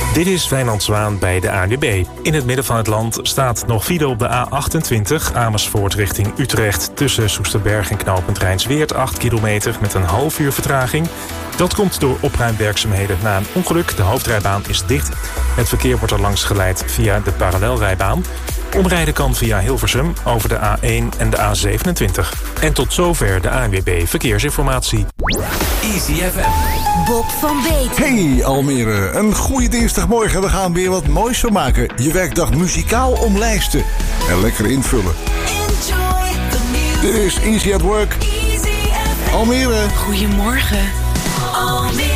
Dit is Wijnand Zwaan bij de ANWB. In het midden van het land staat nog file op de A28... Amersfoort richting Utrecht tussen Soesterberg en knooppunt Rijnsweert... 8 kilometer met een half uur vertraging. Dat komt door opruimwerkzaamheden na een ongeluk. De hoofdrijbaan is dicht. Het verkeer wordt er langs geleid via de parallelrijbaan. Omrijden kan via Hilversum over de A1 en de A27. En tot zover de ANWB Verkeersinformatie. Easy FM. Bob van Beet. Hey Almere, een goede dinsdagmorgen. We gaan weer wat moois van maken. Je werkdag muzikaal omlijsten en lekker invullen. Enjoy the music. Dit is Easy at Work. Easy FM. Almere. Goedemorgen. Almere.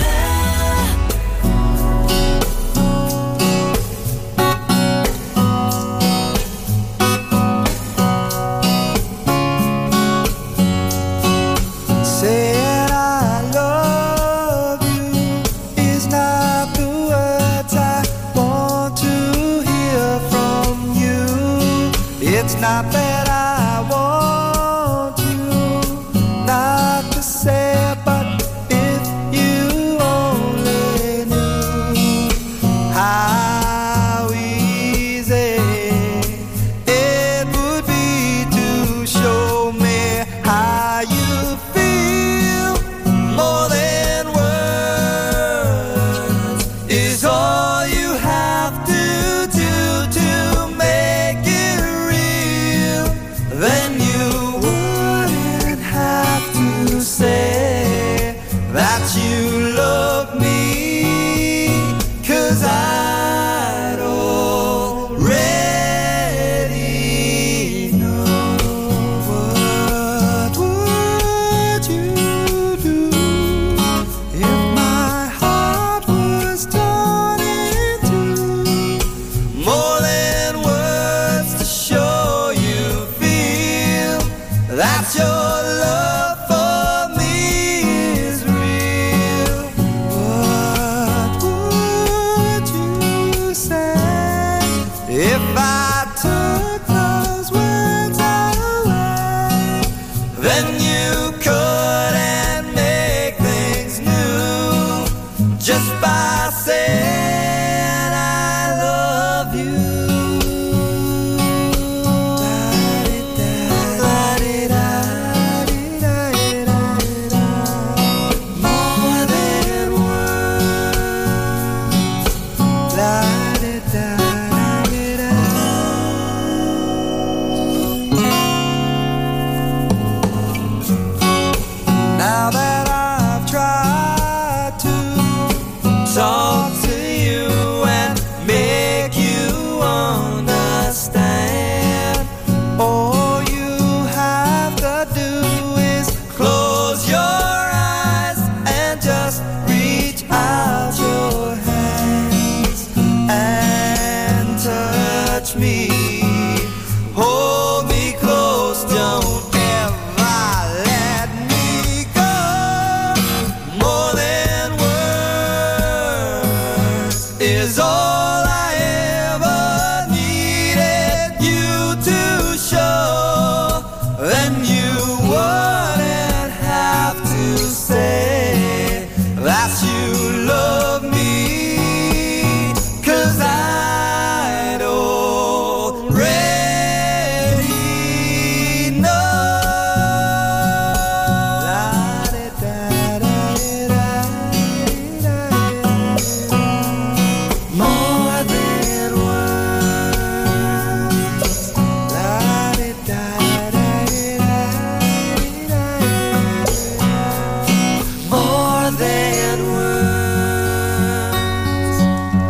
Not that I want you not to say, but if you only knew how easy it would be to show me how you feel. More than words is all you have to do to make it real. Then you wouldn't have to say that you love me, 'cause I'd already know. What would you do if my heart was torn in two? More than words to show you feel that your love for me is real. What would you say if I took those words away? Then you couldn't make things new just by saying I love you. More than now that I've tried to talk to you and make you understand, all you have to do is close your eyes and just reach out your hands and touch me. Hold me close, don't ever let me go. More than words is all I ever needed you to show. Then you wouldn't have to say that you love me, 'cause I'd already know. More than words. More than words.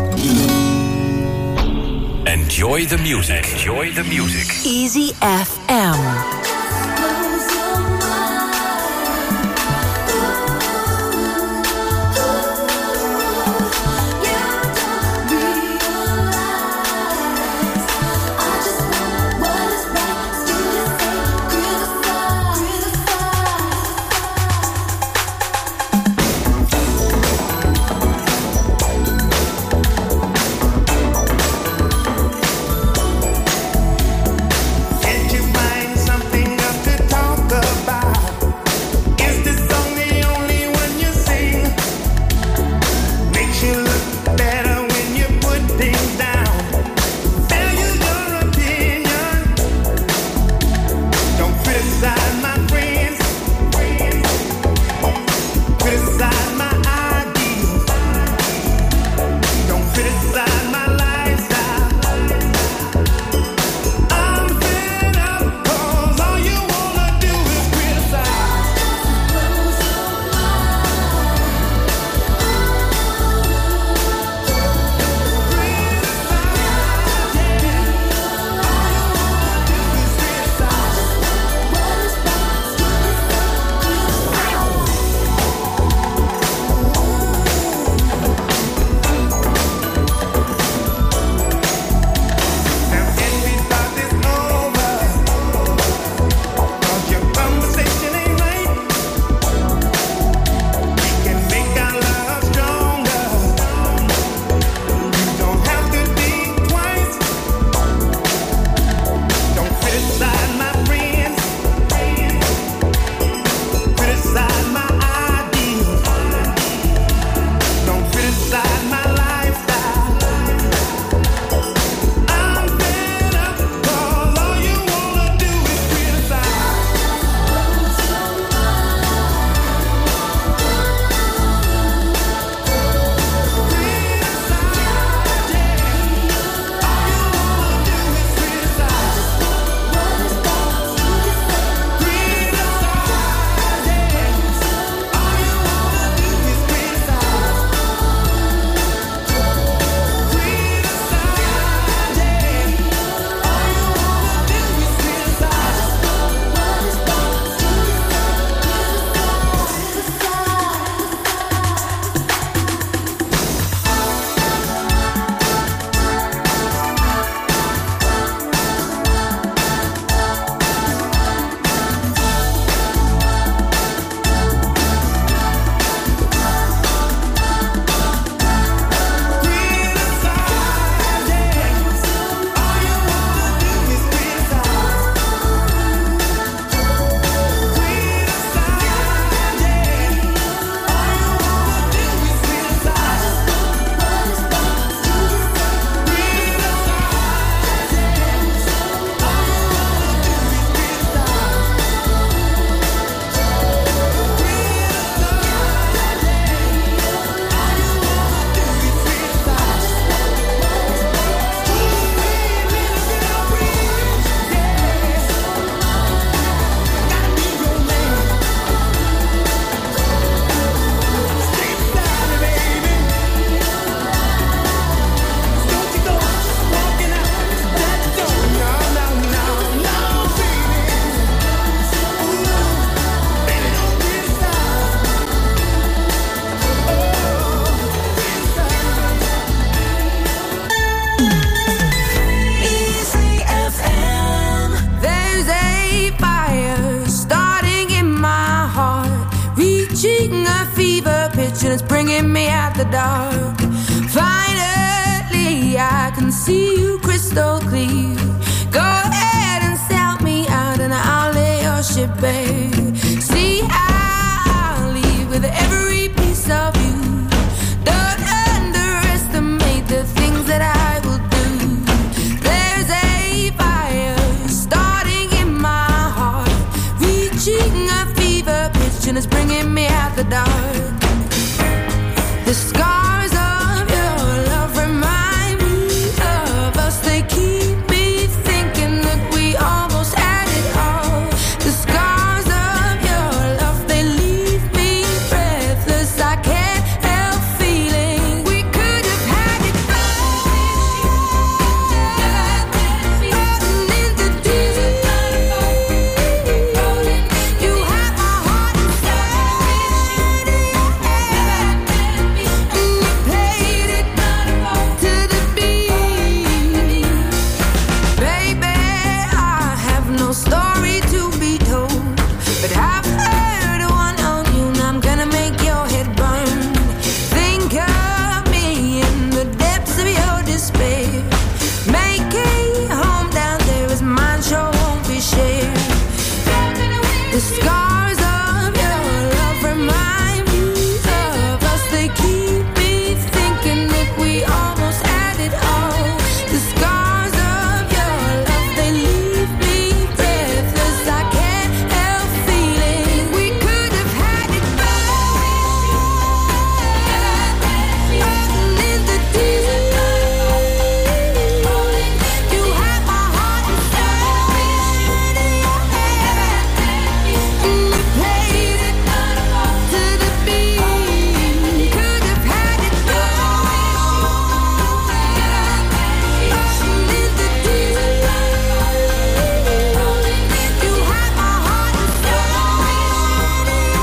Enjoy the music. Enjoy the music. Easy FM. Can't you find some the dark. Finally, I can see you crystal clear. Go ahead and sell me out and I'll lay your ship bare. See, I'll leave with every piece of you. Don't underestimate the things that I will do. There's a fire starting in my heart, reaching a fever pitch and it's bringing me out the dark. The scars of your love remind me of us. They keep me thinking that we almost had it all. The scars of your love, they leave me breathless. I can't help feeling we could have had it all. Rolling in the deep, you have my heart inside. Played it to the beat. Baby, I have no story to be told, but I've heard one on you and I'm gonna make your head burn. Think of me in the depths of your despair. Make a home down there as mine sure won't be shared. The scars of your love remind me of us. They keep me thinking that we almost had it all. The scars of your love, they leave me breathless. I can't help feeling we could have had it all. Rolling in the deep, you have my heart inside. We played it to the beat. Could have had it all. Rolling in the deep, you have my heart inside.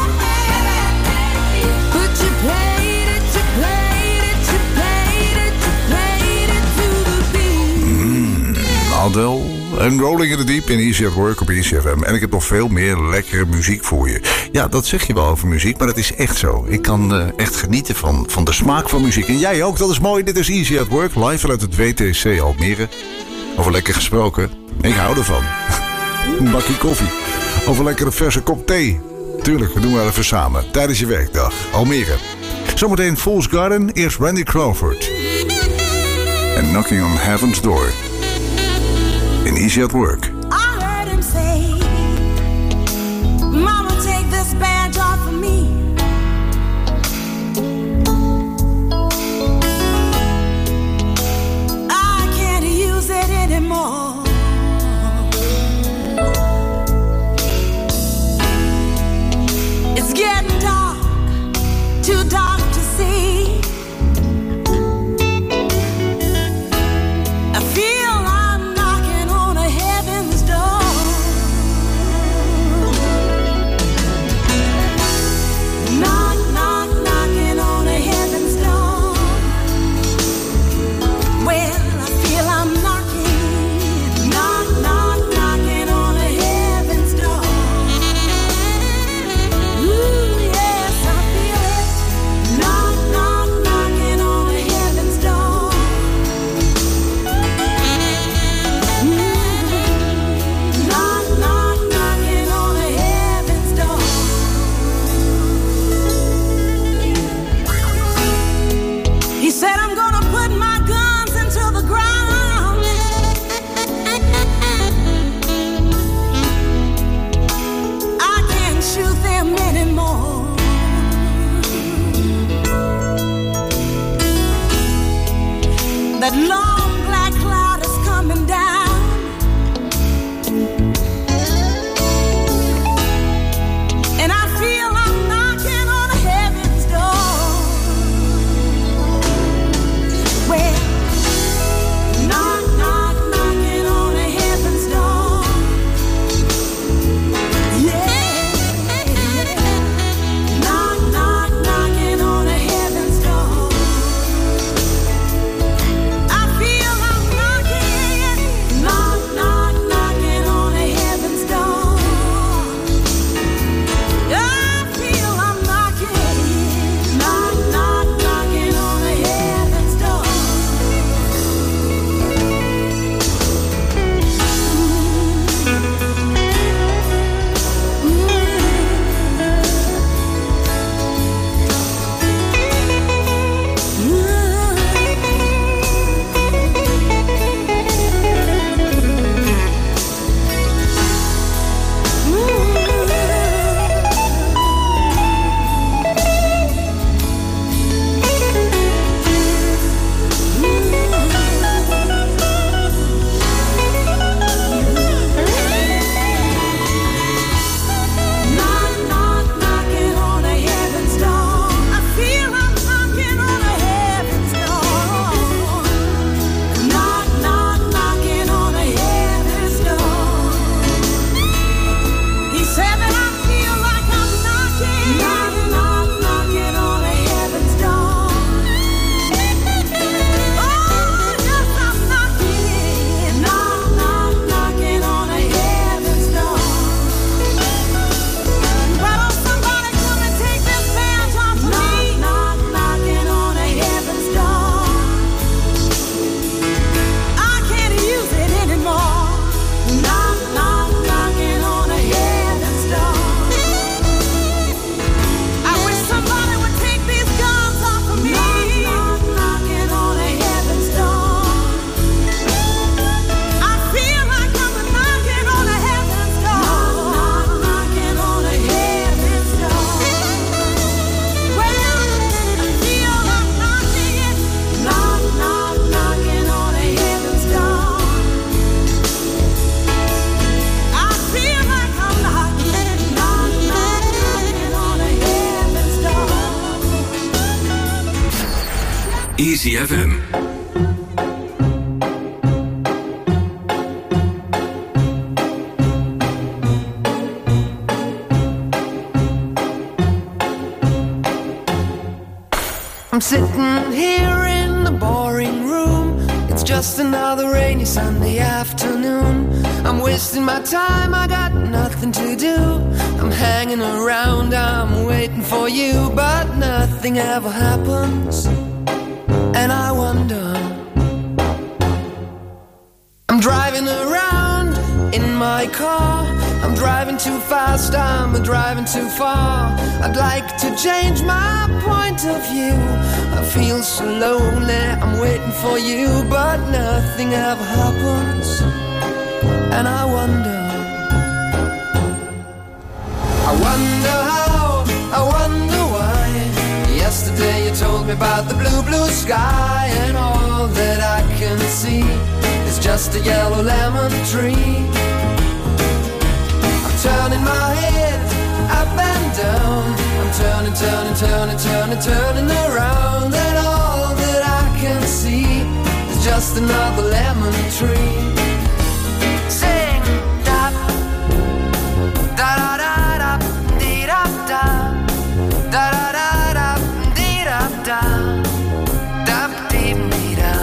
But you played it, you played it, you played it, you played it to the beat. Adele en Rolling in the Deep in Easy at Work op Easy FM. En ik heb nog veel meer lekkere muziek voor je. Ja, dat zeg je wel over muziek, maar het is echt zo. Ik kan echt genieten van de smaak van muziek. En jij ook, dat is mooi. Dit is Easy at Work, live vanuit het WTC Almere. Over lekker gesproken. Ik hou ervan. Een bakje koffie. Over lekkere verse kop thee. Tuurlijk, we doen wel even samen. Tijdens je werkdag. Almere. Zometeen Fool's Garden. Eerst Randy Crawford. En Knocking on Heaven's Door. In Easy at Work. I heard him say, Mama, take this badge off of me. I can't use it anymore. It's getting dark, too dark to see. I feel I'm knocking on a heaven's door. Knock, knock, knocking on a heaven's door. Well, I feel I'm knocking, knock, knock, knocking on a heaven's door. Ooh, yes, I feel it. Knock, knock, knocking on a heaven's door. Knock, knock, knocking on a heaven's door. He said, I'm gonna put my guns into the ground. I can't shoot them anymore. That long black cloud is coming down. And I feel I'm knocking on a heaven's door. Well, knock, knock, knocking on a heaven's door. Yeah, knock, knock, knocking on a heaven's door. I feel Easy FM. I'm sitting here in the boring room. It's just another rainy Sunday afternoon. I'm wasting my time, I got nothing to do. I'm hanging around, I'm waiting for you, but nothing ever happens. And I wonder, I'm driving around in my car. I'm driving too fast, I'm driving too far. I'd like to change my point of view. I feel so lonely, I'm waiting for you, but nothing ever happens. And I wonder how, I wonder why. Yesterday you told me about the blue, blue sky, and all that I can see is just a yellow lemon tree. Turning my head up and down. I'm turning, turning, turning, turning, turning around. And all that I can see is just another lemon tree. Sing da da da da da dee da da da da da da dee da da da dee dee da.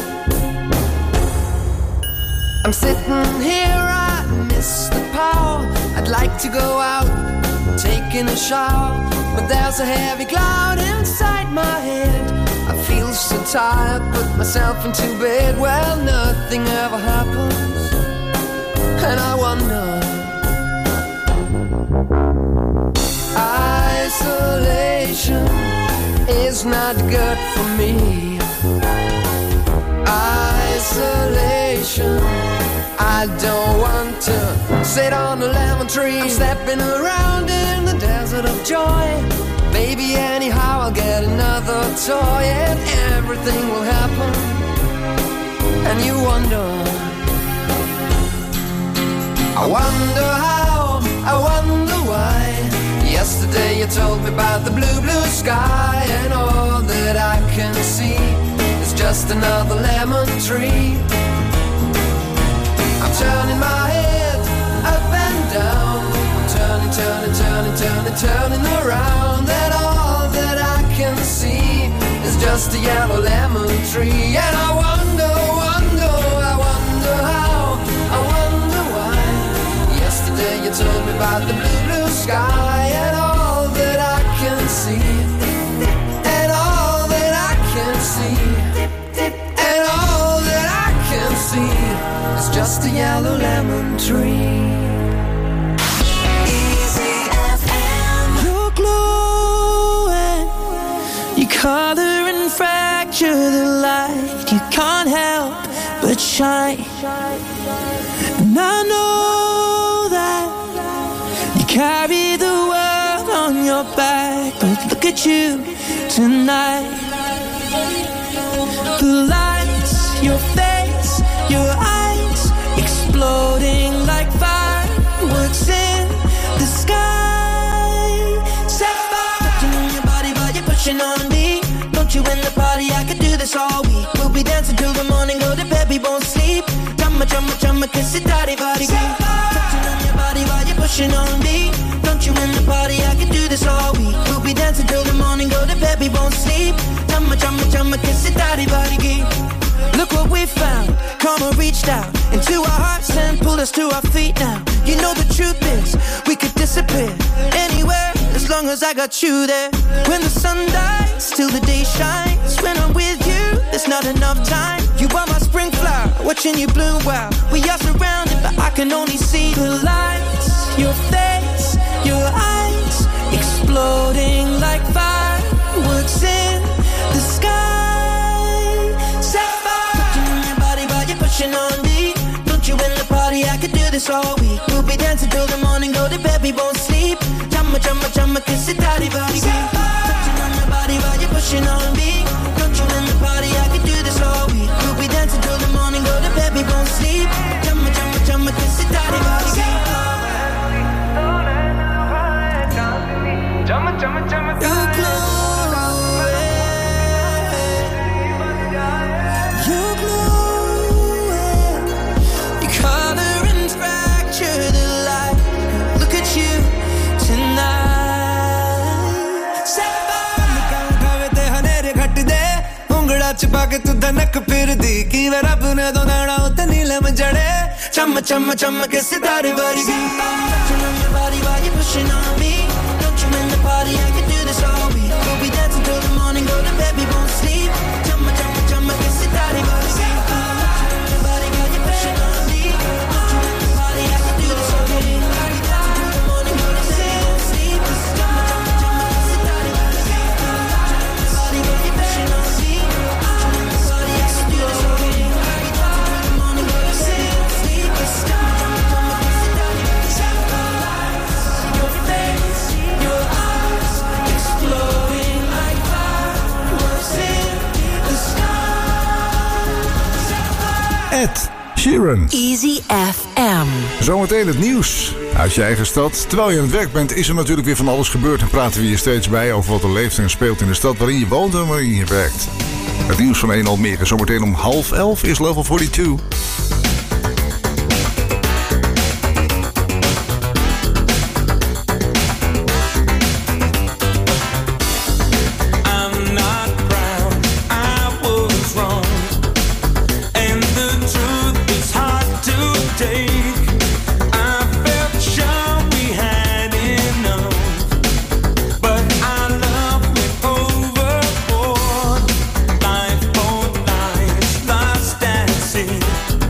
I'm sitting here, I miss the power. I'd like to go out, taking a shower, but there's a heavy cloud inside my head. I feel so tired, put myself into bed. Well, nothing ever happens, and I wonder. Isolation is not good for me. Isolation, I don't want to sit on a lemon tree. I'm stepping around in the desert of joy. Baby, anyhow I'll get another toy, and everything will happen. And you wonder, I wonder how, I wonder why. Yesterday you told me about the blue, blue sky, and all that I can see is just another lemon tree. I'm turning my head up and down. I'm turning, turning, turning, turning, turning around. And all that I can see is just a yellow lemon tree. And I wonder, wonder, I wonder how, I wonder why. Yesterday you told me about the blue, blue sky, and all that I can see, and all that I can see, and all that I can see, it's just a yellow lemon tree. Easy FM. You're glowing, you color and fracture the light. You can't help but shine. And I know that you carry the world on your back, but look at you tonight. The lights, your face, your eyes, exploding like fireworks in the sky. Set fire, touching on your body while you're pushing on me. Don't you in the party, I could do this all week. We'll be dancing till the morning, go to bed, we won't sleep. Chumma, chumma, chumma, kiss it, daddy, body, touching on your body while you're pushing on me. Don't you in the party, I could do this all week. We'll be dancing till the morning, go to bed, we won't sleep. Chumma, chumma, chumma, kiss it, daddy, body, look what we found. Karma reached out into our hearts and pulled us to our feet now. You know the truth is, we could disappear anywhere as long as I got you there. When the sun dies, till the day shines. When I'm with you, there's not enough time. You are my spring flower, watching you bloom wild. We are surrounded, but I can only see the lights. Your face, your eyes, exploding like fireworks in the sky. Pushing on me, don't you in the party, I could do this all week. We'll be dancing till the morning, go to bed, we won't sleep. Chumma, chumma, chumma, kiss it, daddy, body, touching on your body while you're pushing on me. Don't you in the party, I could do this all week. We'll be dancing till the morning, go to bed, we won't sleep. Chumma, chumma, chumma, kiss it, daddy, body. You're glowing, के तू धनक फिर दी की वे रब ने तो नाड़ा उते नीलम जड़े चम चम चम के सितारे वर्गी body while you're pushing on me. Don't you in the party, I can do this all week. We'll be dancing till the morning, go to bed, we won't sleep. Jumma, jumma, jumma, que se tare, go to sleep. Body while you're pushing on me. Don't you in the party, I can do this all week. We'll be dancing till the morning, go to bed, we won't sleep. Jumma, jumma, jumma, que se tare, go to sleep. Body while you're pushing on me. Don't you in the party, I can do this all week. We'll be dancing till the morning, go to bed, we won't sleep. Jumma, jumma, jumma, que se tare, go to sleep. Your face, your eyes, exploding like fireworks in the sky. Ed Sheeran. Easy FM. Zometeen het nieuws uit je eigen stad. Terwijl je aan het werk bent, is er natuurlijk weer van alles gebeurd. En praten we hier steeds bij over wat er leeft en speelt in de stad waarin je woont en waarin je werkt. Het nieuws van 1 Almere. Zometeen om 10:30 is Level 42. Life, oh, life, lost at sea.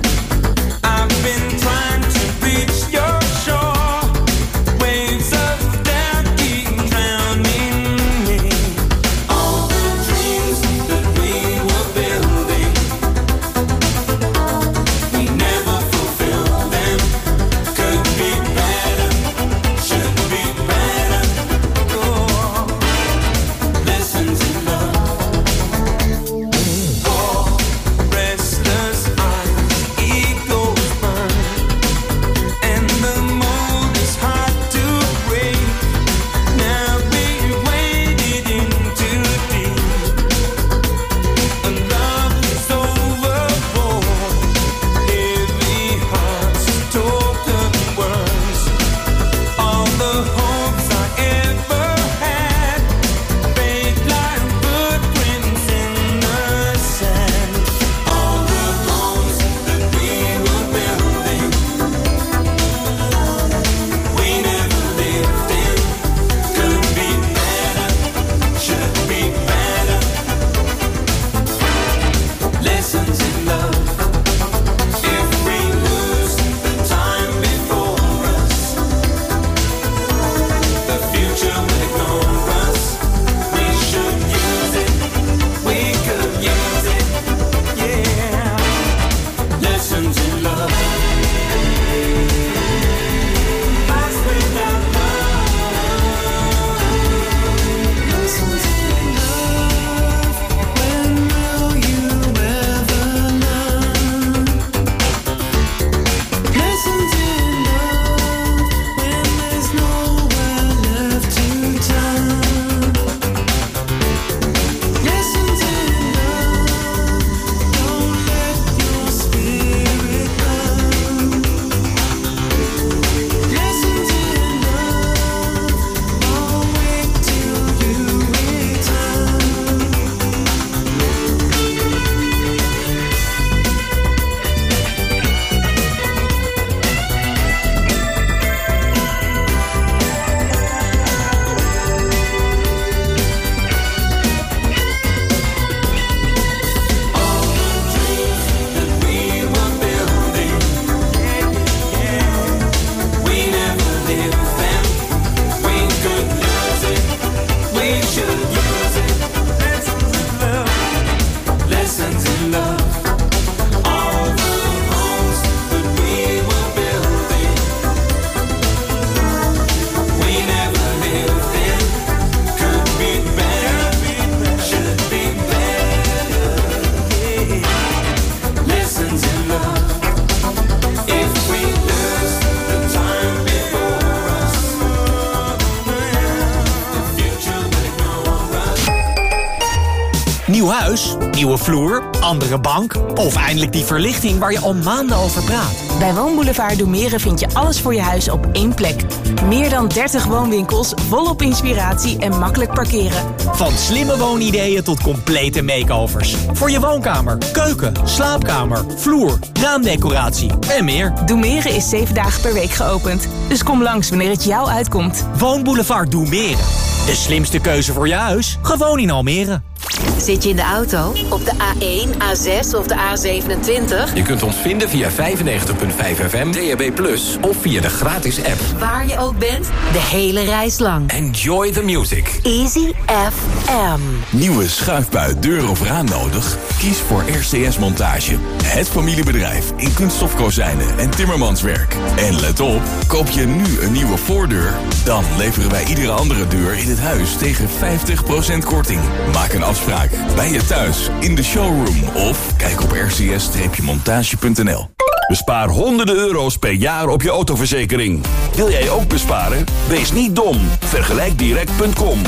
huis, nieuwe vloer, andere bank of eindelijk die verlichting waar je al maanden over praat? Bij Woonboulevard Doemeren vind je alles voor je huis op één plek. Meer dan 30 woonwinkels, volop inspiratie en makkelijk parkeren. Van slimme woonideeën tot complete makeovers. Voor je woonkamer, keuken, slaapkamer, vloer, raamdecoratie en meer. Doemeren is 7 dagen per week geopend. Dus kom langs wanneer het jou uitkomt. Woonboulevard Doemeren. De slimste keuze voor je huis, gewoon in Almere. Zit je in de auto? Op de A1, A6 of de A27? Je kunt ons vinden via 95.5 FM, DAB+, of via de gratis app. Waar je ook bent, de hele reis lang. Enjoy the music. Easy FM. Nieuwe schuifbui, deur of raam nodig? Kies voor RCS Montage. Het familiebedrijf in kunststofkozijnen en timmermanswerk. En let op, koop je nu een nieuwe voordeur, dan leveren wij iedere andere deur in het huis tegen 50% korting. Maak een afspraak bij je thuis, in de showroom of kijk op rcs-montage.nl. Bespaar honderden euro's per jaar op je autoverzekering. Wil jij ook besparen? Wees niet dom. Vergelijkdirect.com.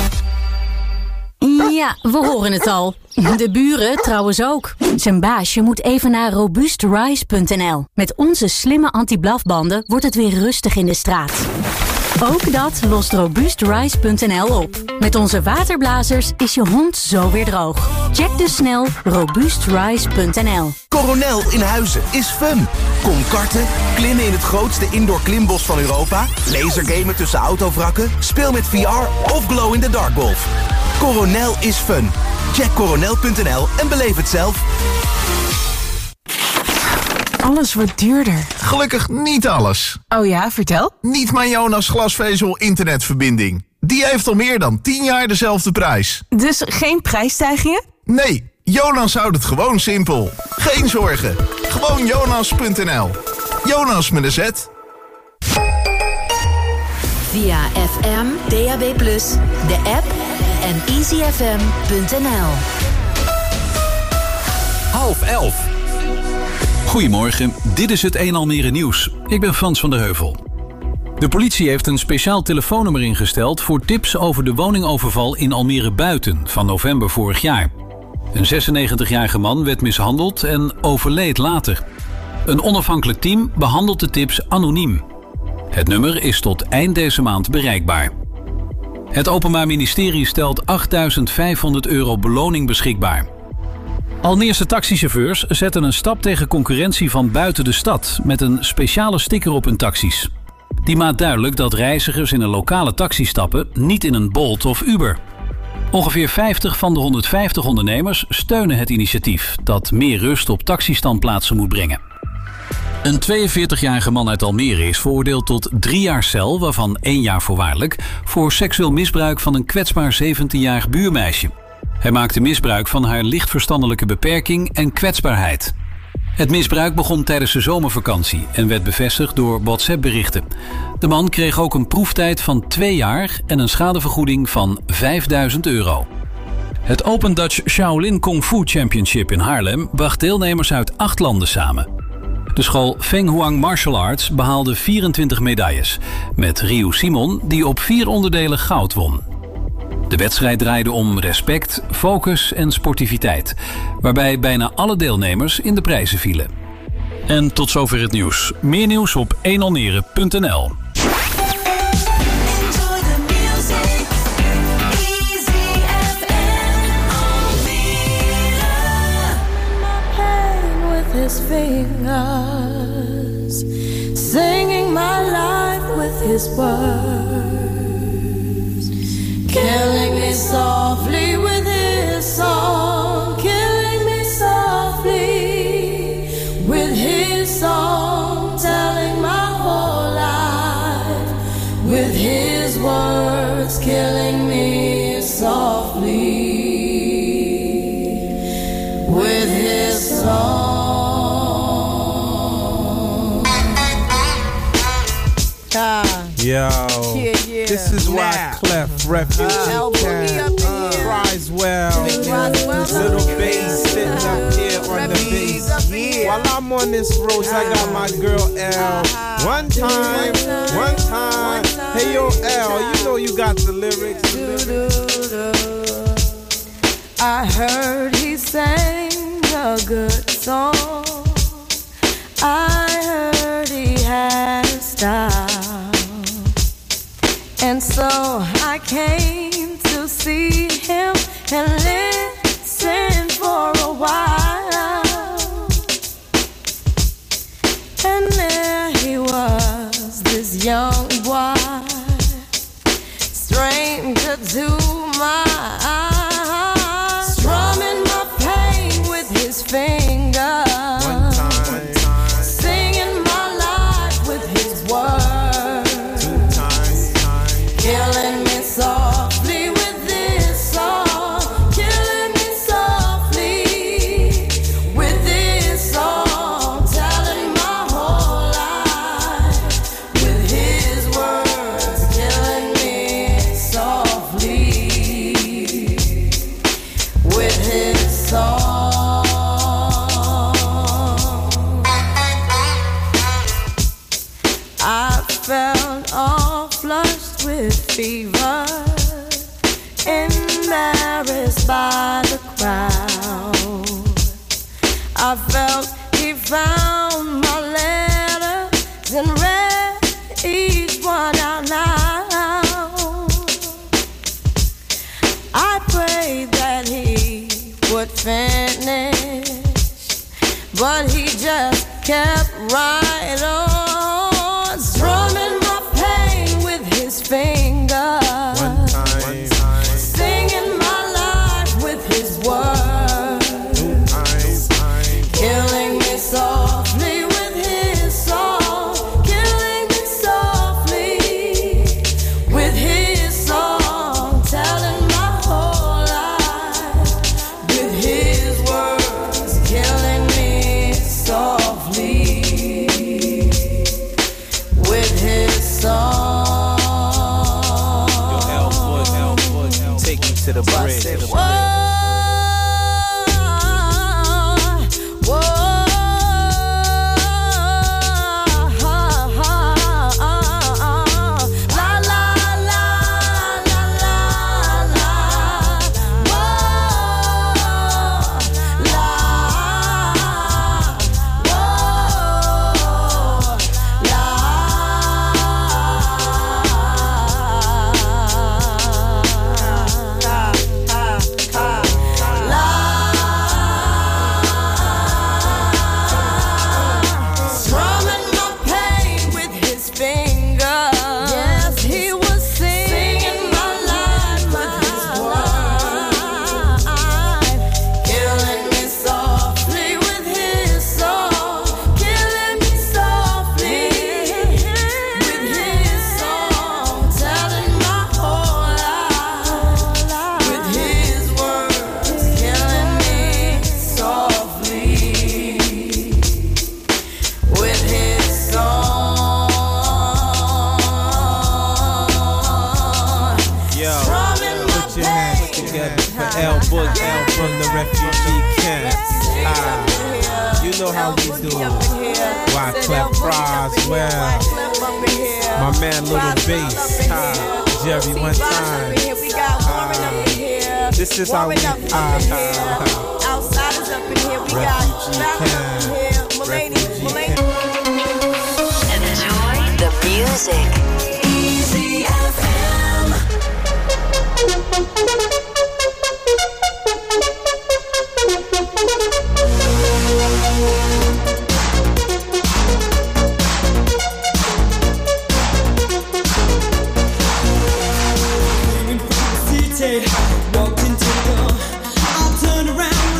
Ja, we horen het al. De buren trouwens ook. Zijn baasje moet even naar robuustrise.nl. Met onze slimme anti-blafbanden wordt het weer rustig in de straat. Ook dat lost robuustrise.nl op. Met onze waterblazers is je hond zo weer droog. Check dus snel robuustrise.nl. Coronel in Huizen is fun. Kom karten, klimmen in het grootste indoor klimbos van Europa, lasergamen tussen autovrakken, speel met VR of glow in the dark golf. Coronel is fun. Check coronel.nl en beleef het zelf. Alles wordt duurder. Gelukkig niet alles. Oh ja, vertel. Niet mijn Jonas glasvezel internetverbinding. Die heeft al meer dan 10 jaar dezelfde prijs. Dus geen prijsstijgingen? Nee, Jonas houdt het gewoon simpel. Geen zorgen. Gewoon Jonas.nl. Jonas met een Z. Via FM, DAB+, de app en easyfm.nl. 10:30. Goedemorgen, dit is het 1 Almere nieuws. Ik ben Frans van der Heuvel. De politie heeft een speciaal telefoonnummer ingesteld voor tips over de woningoverval in Almere Buiten van november vorig jaar. Een 96-jarige man werd mishandeld en overleed later. Een onafhankelijk team behandelt de tips anoniem. Het nummer is tot eind deze maand bereikbaar. Het Openbaar Ministerie stelt €8.500 beloning beschikbaar. Almeerse taxichauffeurs zetten een stap tegen concurrentie van buiten de stad met een speciale sticker op hun taxis. Die maakt duidelijk dat reizigers in een lokale taxi stappen, niet in een Bolt of Uber. Ongeveer 50 van de 150 ondernemers steunen het initiatief dat meer rust op taxistandplaatsen moet brengen. Een 42-jarige man uit Almere is veroordeeld tot 3 jaar cel, waarvan 1 jaar voorwaardelijk, voor seksueel misbruik van een kwetsbaar 17-jarig buurmeisje. Hij maakte misbruik van haar lichtverstandelijke beperking en kwetsbaarheid. Het misbruik begon tijdens de zomervakantie en werd bevestigd door WhatsApp-berichten. De man kreeg ook een proeftijd van 2 jaar en een schadevergoeding van €5.000. Het Open Dutch Shaolin Kung Fu Championship in Haarlem bracht deelnemers uit 8 landen samen. De school Feng Huang Martial Arts behaalde 24 medailles, met Ryu Simon die op 4 onderdelen goud won. De wedstrijd draaide om respect, focus en sportiviteit, waarbij bijna alle deelnemers in de prijzen vielen. En tot zover het nieuws. Meer nieuws op 1almere.nl. His fingers, singing my life with his words, killing me softly with his song, killing me softly with his song, telling my whole life with his words, killing me softly with his song. Yo, this is why Clef Refugee Criswell, little bass sitting up here on the bass. While I'm on this road, I got my girl L. One time. Hey yo L, you know you got the lyrics. I heard he sang a good song. I heard he had a style. And so I came to see him and listen for a while. And there he was, this young boy, stranger to my eyes, strumming my pain with his fingers, singing my life with his words, killing me softly with this song, killing me softly with this song, telling my whole life with his words, killing me softly with his song. I felt all flushed with fever, embarrassed by the crowd. I felt he found my letters and read each one out loud. I prayed that he would finish, but he just kept right on, strumming my pain with his fingers, singing my life with his words, killing me softly with his song, killing me softly with his song, telling my whole life with his words, killing me softly with his song. Take you to the bridge. L Book L from the refugee camps. You know how we do. Wyclef Croswell, my man Little Bass, Jerry one time. This is how we outsiders up in here. We got refugee camp. Enjoy the music. Easy FM. Walked into the door, I'll turn around.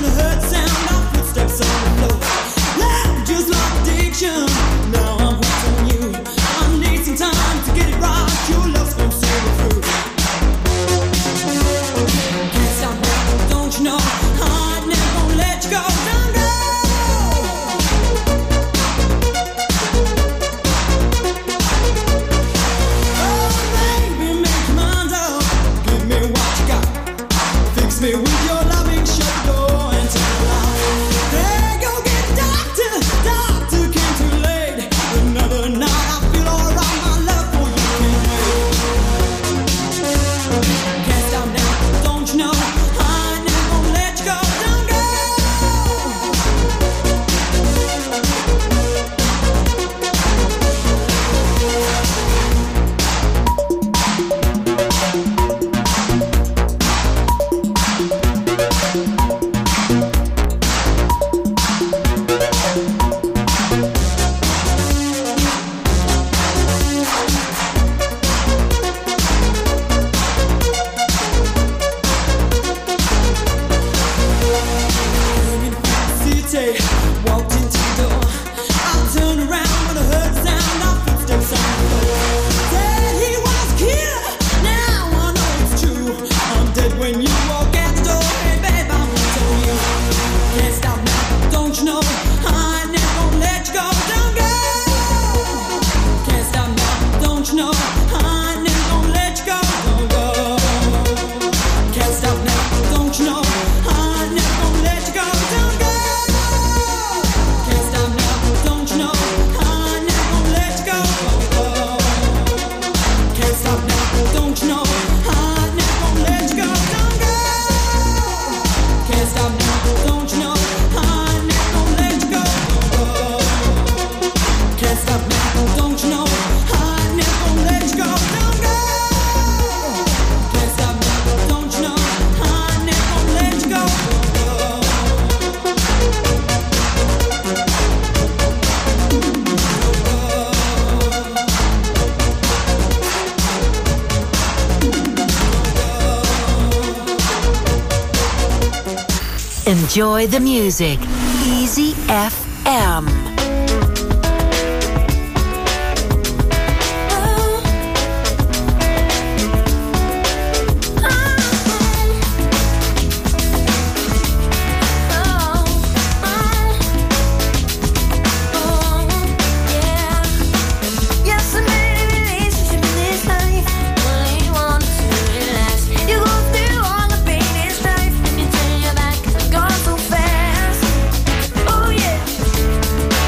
Enjoy the music. Easy FM. Oh yeah.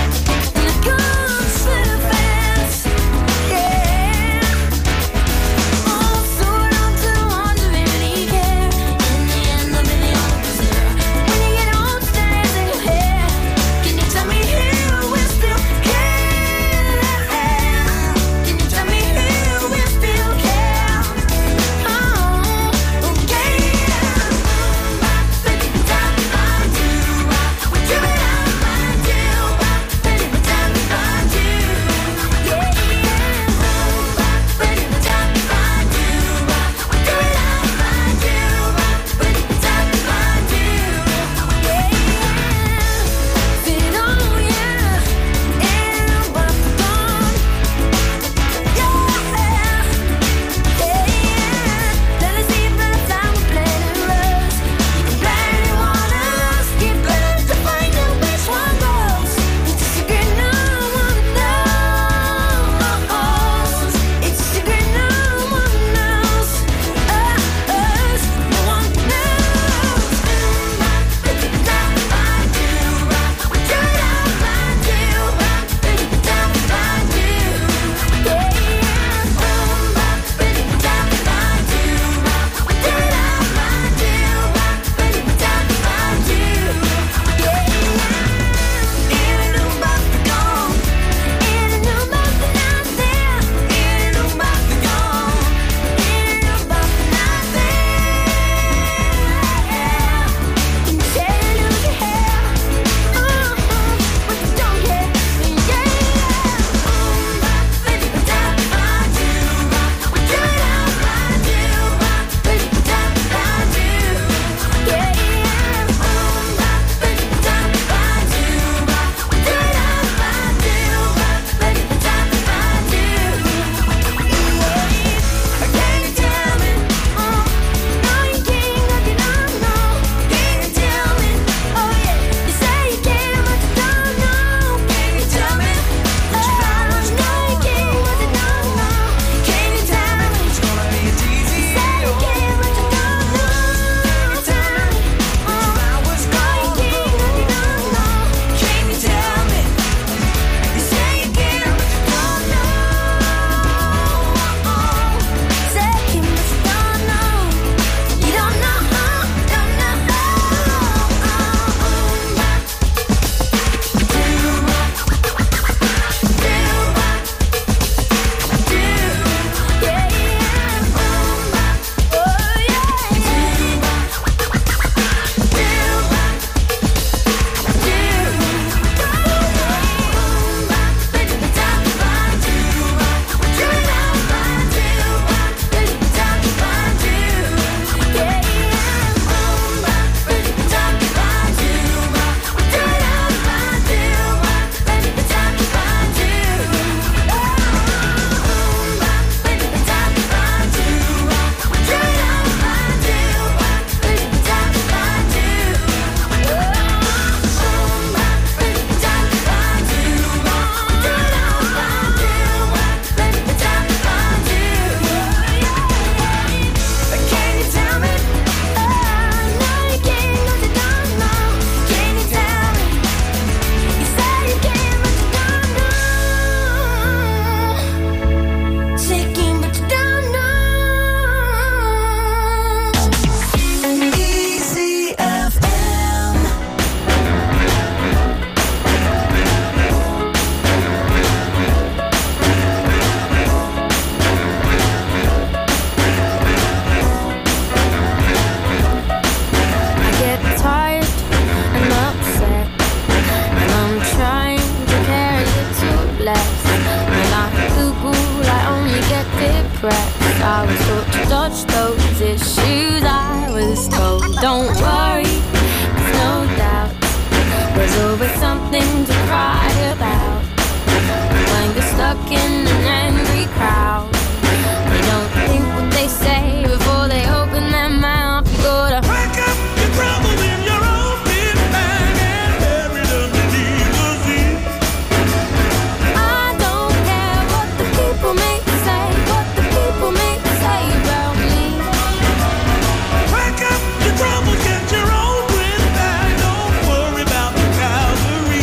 something to cry about. When you're stuck in an angry crowd, they don't think what they say before they open their mouth. You gotta pack up your troubles in your own big bag and bury them beneath the sea. I don't care what the people may say, what the people may say about me. Pack up your troubles, get your own grip bag, don't worry about the Calvary.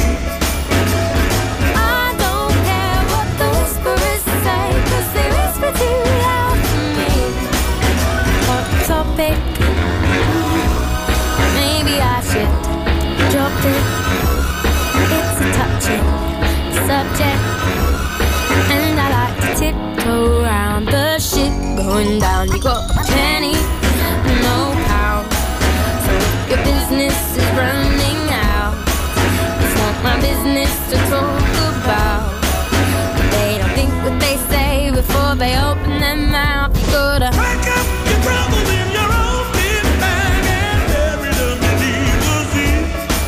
I don't care what the whisperers say, 'cause they whisper too loud for me. Hot topic, maybe I should drop it. It's a touchy subject, and I like to tiptoe around the shit going down. You got penny, no pound, so if your business is running out, it's not my business to talk about. They don't think what they say before they open their mouth. You gotta pack up your troubles in your own big bag and bury them beneath the sea.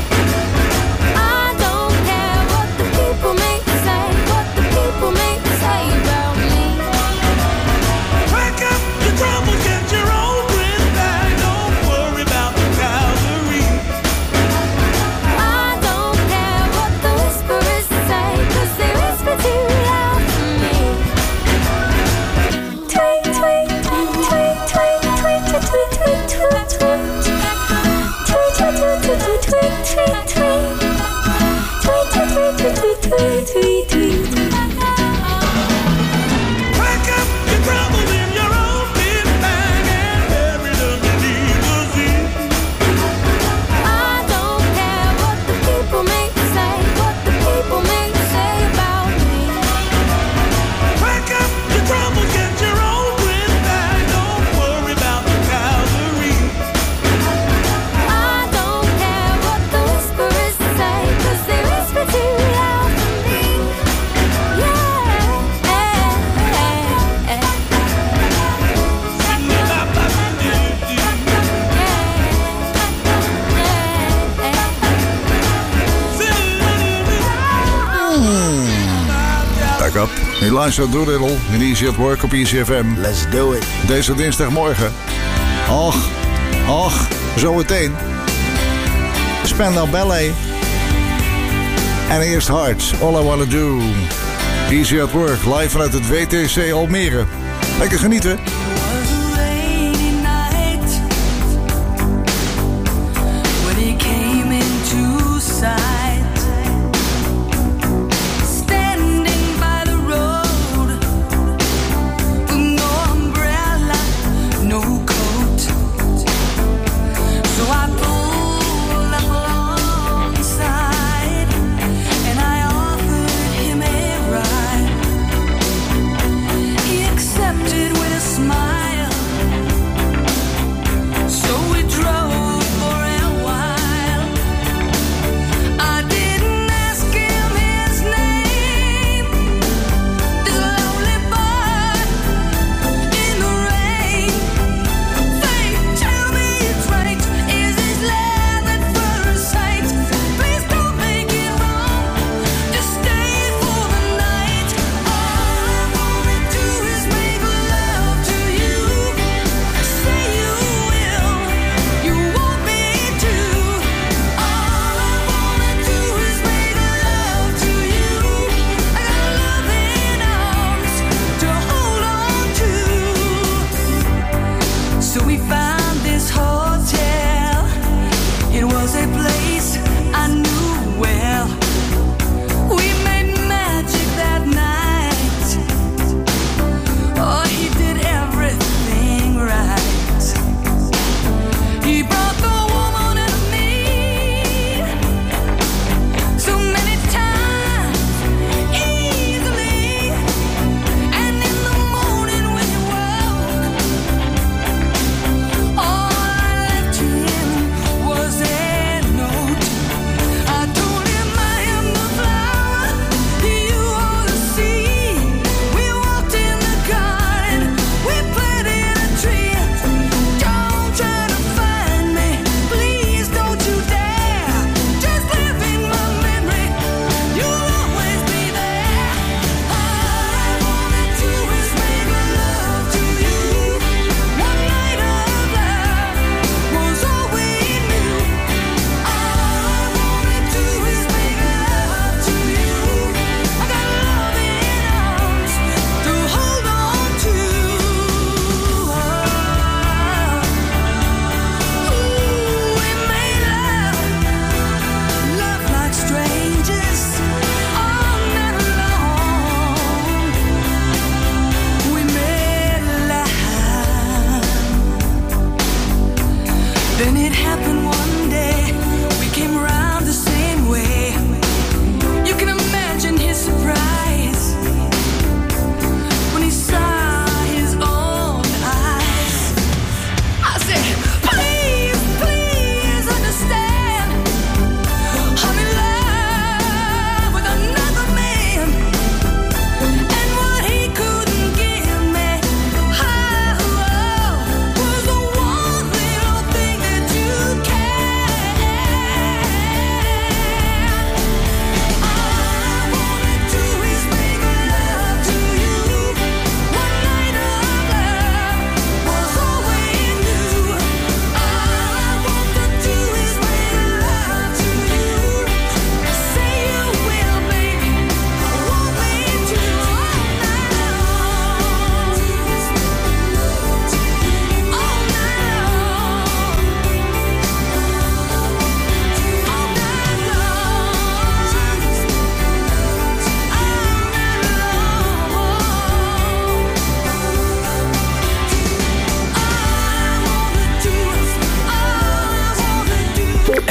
I don't care what the people may say, what the people may say about me. Pack up your troubles, get your own grip bag, don't worry about the Calvary. I don't care what the whisperers say, 'cause they whisper too loud for me. Tweet, tweet, tweet, tweet, tweet, tweet, tweet, tweet, tweet, tweet, tweet, tweet, tweet, tweet, tweet, tweet, tweet, tweet. Pack up your troubles in your own big bag and bury them beneath the sea. I don't care what the people may say, what the people may say about me. Pack up your troubles, get your own grip bag, don't worry about the Calvary. I don't care what the whisperers say, 'cause they whisper too loud for me. Back up. Elijah Doolittle in Easy at Work op Easy FM. Let's do it. Deze dinsdagmorgen. Och, zometeen. Spandau Ballet. En eerst Hearts, All I Wanna Do. Easy at Work, live vanuit het WTC Almere. Lekker genieten. When he came into sight, standing by the road, with no umbrella, no coat. So I pulled up alongside, and I offered him a ride. He accepted with a smile.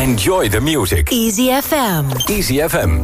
Enjoy the music. Easy FM. Easy FM.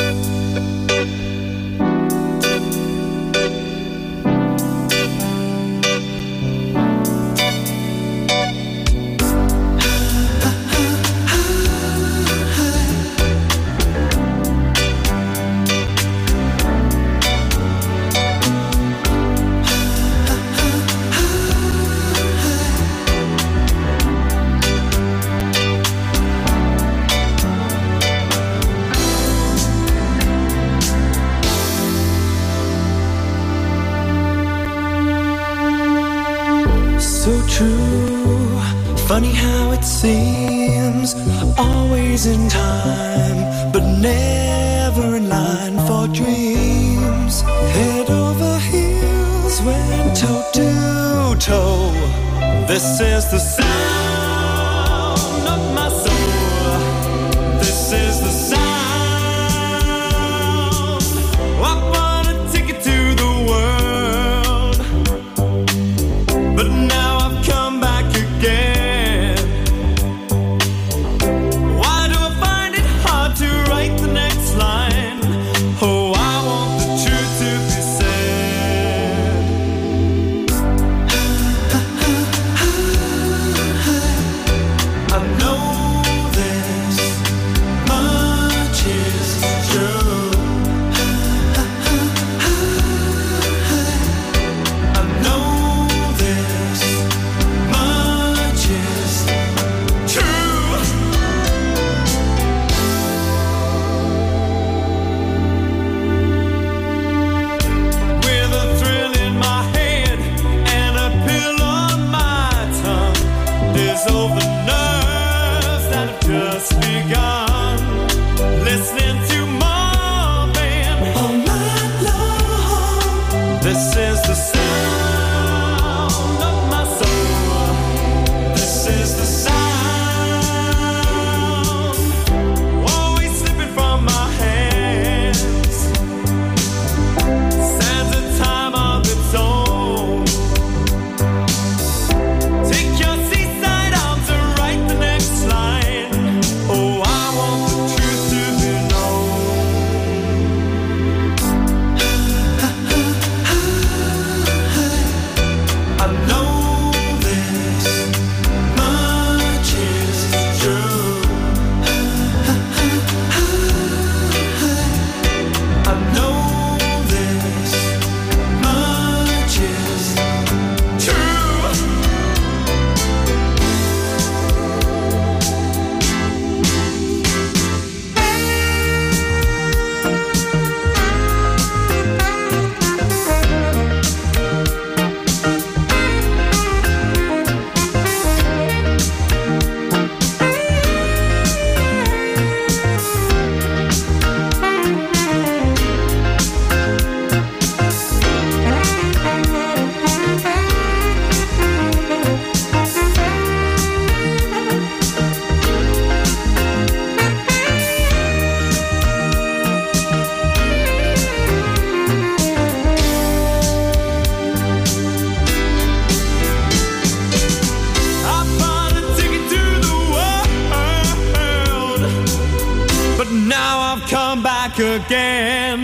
Funny how it seems, always in time, but never in line for dreams. Head over heels, went toe to toe. This is the sound of my soul. This is the sound. I wanna take it to the world, but now I've come back again. Again.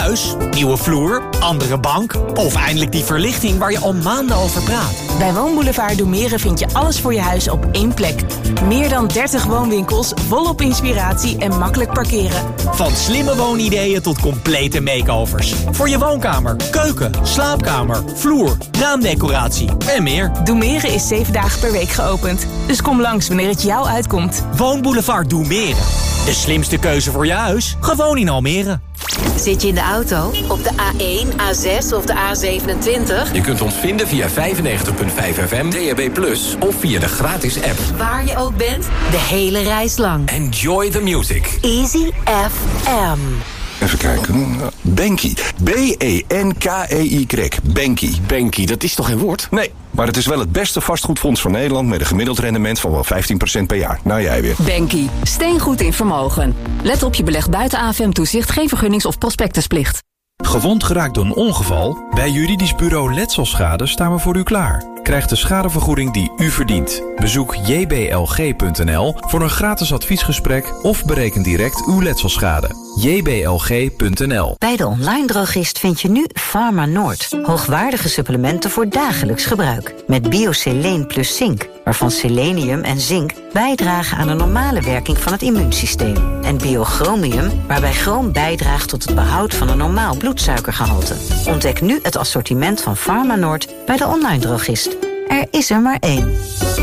huis? Nieuwe vloer? Andere bank? Of eindelijk die verlichting waar je al maanden over praat? Bij Woonboulevard Doemeren vind je alles voor je huis op één plek. Meer dan 30 woonwinkels, volop inspiratie en makkelijk parkeren. Van slimme woonideeën tot complete makeovers. Voor je woonkamer, keuken, slaapkamer, vloer, raamdecoratie en meer. Doemeren is 7 dagen per week geopend. Dus kom langs wanneer het jou uitkomt. Woonboulevard Doemeren. De slimste keuze voor je huis? Gewoon in Almere. Zit je in de auto? Op de A1, A6 of de A27? Je kunt ons vinden via 95.5 FM, DAB+, of via de gratis app. Waar je ook bent, de hele reis lang. Enjoy the music. Easy FM. Even kijken. Banky. B-E-N-K-E-Y. Banky. Banky, dat is toch geen woord? Nee, maar het is wel het beste vastgoedfonds van Nederland met een gemiddeld rendement van wel 15% per jaar. Nou, jij weer. Banky. Steengoed in vermogen. Let op, je belegt buiten AFM-toezicht, geen vergunnings- of prospectusplicht. Gewond geraakt door een ongeval? Bij Juridisch Bureau Letselschade staan we voor u klaar. Krijg de schadevergoeding die u verdient. Bezoek jblg.nl voor een gratis adviesgesprek of bereken direct uw letselschade. jblg.nl. Bij de online drogist vind je nu Pharma Noord. Hoogwaardige supplementen voor dagelijks gebruik. Met Bioseleen plus zink, waarvan selenium en zink bijdragen aan de normale werking van het immuunsysteem. En Biochromium, waarbij chroom bijdraagt tot het behoud van een normaal bloedsuikergehalte. Ontdek nu het assortiment van Pharma Noord bij de online drogist. Er is er maar één.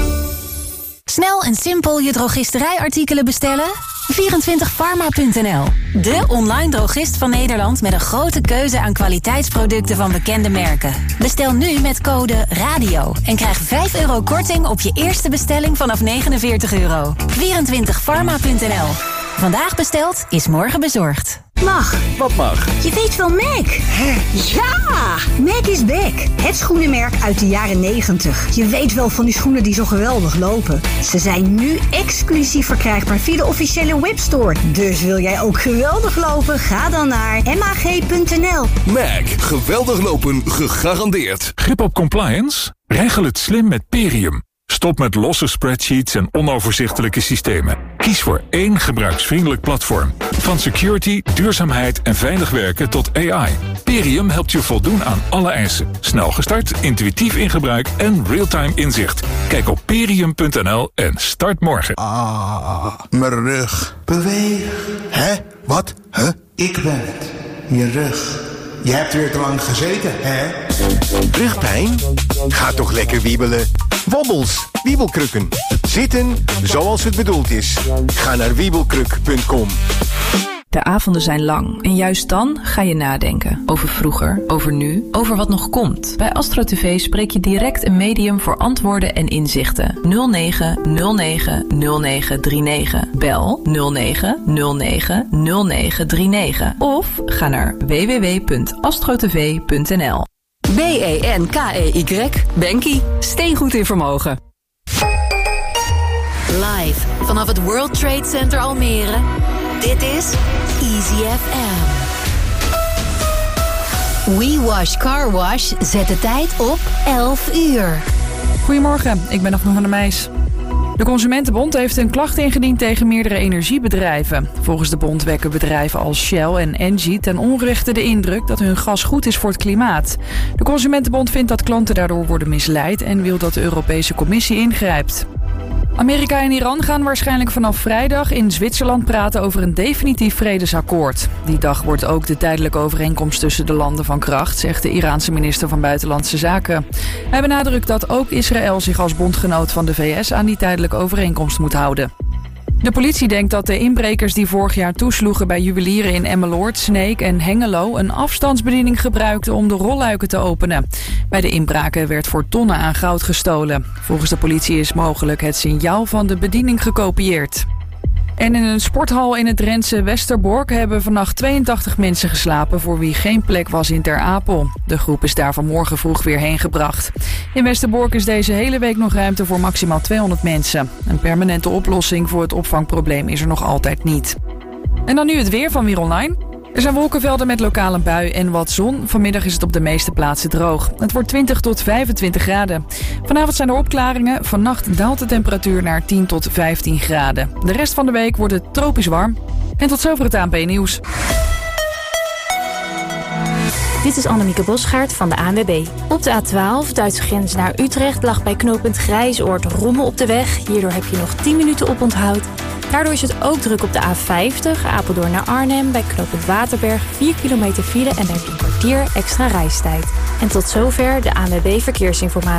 Snel en simpel je drogisterijartikelen bestellen? 24pharma.nl. De online drogist van Nederland met een grote keuze aan kwaliteitsproducten van bekende merken. Bestel nu met code RADIO en krijg €5 korting op je eerste bestelling vanaf €49. 24pharma.nl. Vandaag besteld is morgen bezorgd. Mag. Wat mag? Je weet wel Mac. Ja! Mac is back. Het schoenenmerk uit de jaren 90. Je weet wel van die schoenen die zo geweldig lopen. Ze zijn nu exclusief verkrijgbaar via de officiële webstore. Dus wil jij ook geweldig lopen? Ga dan naar mag.nl. Mac. Geweldig lopen. Gegarandeerd. Grip op compliance? Regel het slim met Perium. Stop met losse spreadsheets en onoverzichtelijke systemen. Kies voor één gebruiksvriendelijk platform. Van security, duurzaamheid en veilig werken tot AI. Perium helpt je voldoen aan alle eisen. Snel gestart, intuïtief in gebruik en real-time inzicht. Kijk op perium.nl en start morgen. Mijn rug. Beweeg. Hè? Wat? Huh? Ik ben het. Je rug. Je hebt weer te lang gezeten, hè? Rugpijn? Ga toch lekker wiebelen. Wobbels, wiebelkrukken. Zitten zoals het bedoeld is. Ga naar wiebelkruk.com. De avonden zijn lang en juist dan ga je nadenken. Over vroeger, over nu, over wat nog komt. Bij Astro TV spreek je direct een medium voor antwoorden en inzichten. 09 09 0939. Bel 09 09 0939. Of ga naar www.astrotv.nl. BENKEY. Banky. Steengoed in vermogen. Live vanaf het World Trade Center Almere. Dit is Easy FM. We Wash Car Wash zet de tijd op 11 uur. Goedemorgen, ik ben Afne van der Meijs. De Consumentenbond heeft een klacht ingediend tegen meerdere energiebedrijven. Volgens de bond wekken bedrijven als Shell en Engie ten onrechte de indruk dat hun gas goed is voor het klimaat. De Consumentenbond vindt dat klanten daardoor worden misleid en wil dat de Europese Commissie ingrijpt. Amerika en Iran gaan waarschijnlijk vanaf vrijdag in Zwitserland praten over een definitief vredesakkoord. Die dag wordt ook de tijdelijke overeenkomst tussen de landen van kracht, zegt de Iraanse minister van Buitenlandse Zaken. Hij benadrukt dat ook Israël zich als bondgenoot van de VS aan die tijdelijke overeenkomst moet houden. De politie denkt dat de inbrekers die vorig jaar toesloegen bij juwelieren in Emmeloord, Sneek en Hengelo een afstandsbediening gebruikten om de rolluiken te openen. Bij de inbraken werd voor tonnen aan goud gestolen. Volgens de politie is mogelijk het signaal van de bediening gekopieerd. En in een sporthal in het Drentse Westerbork hebben vannacht 82 mensen geslapen voor wie geen plek was in Ter Apel. De groep is daar vanmorgen vroeg weer heen gebracht. In Westerbork is deze hele week nog ruimte voor maximaal 200 mensen. Een permanente oplossing voor het opvangprobleem is er nog altijd niet. En dan nu het weer van Weer Online. Er zijn wolkenvelden met lokale bui en wat zon. Vanmiddag is het op de meeste plaatsen droog. Het wordt 20 tot 25 graden. Vanavond zijn er opklaringen. Vannacht daalt de temperatuur naar 10 tot 15 graden. De rest van de week wordt het tropisch warm. En tot zover het ANP-nieuws. Dit is Annemieke Bosgaard van de ANWB. Op de A12, Duitse grens naar Utrecht, lag bij knooppunt Grijsoord rommel op de weg. Hierdoor heb je nog 10 minuten oponthoud. Daardoor is het ook druk op de A50, Apeldoorn naar Arnhem. Bij knooppunt Waterberg 4 kilometer file en daar heb je een kwartier extra reistijd. En tot zover de ANWB Verkeersinformatie.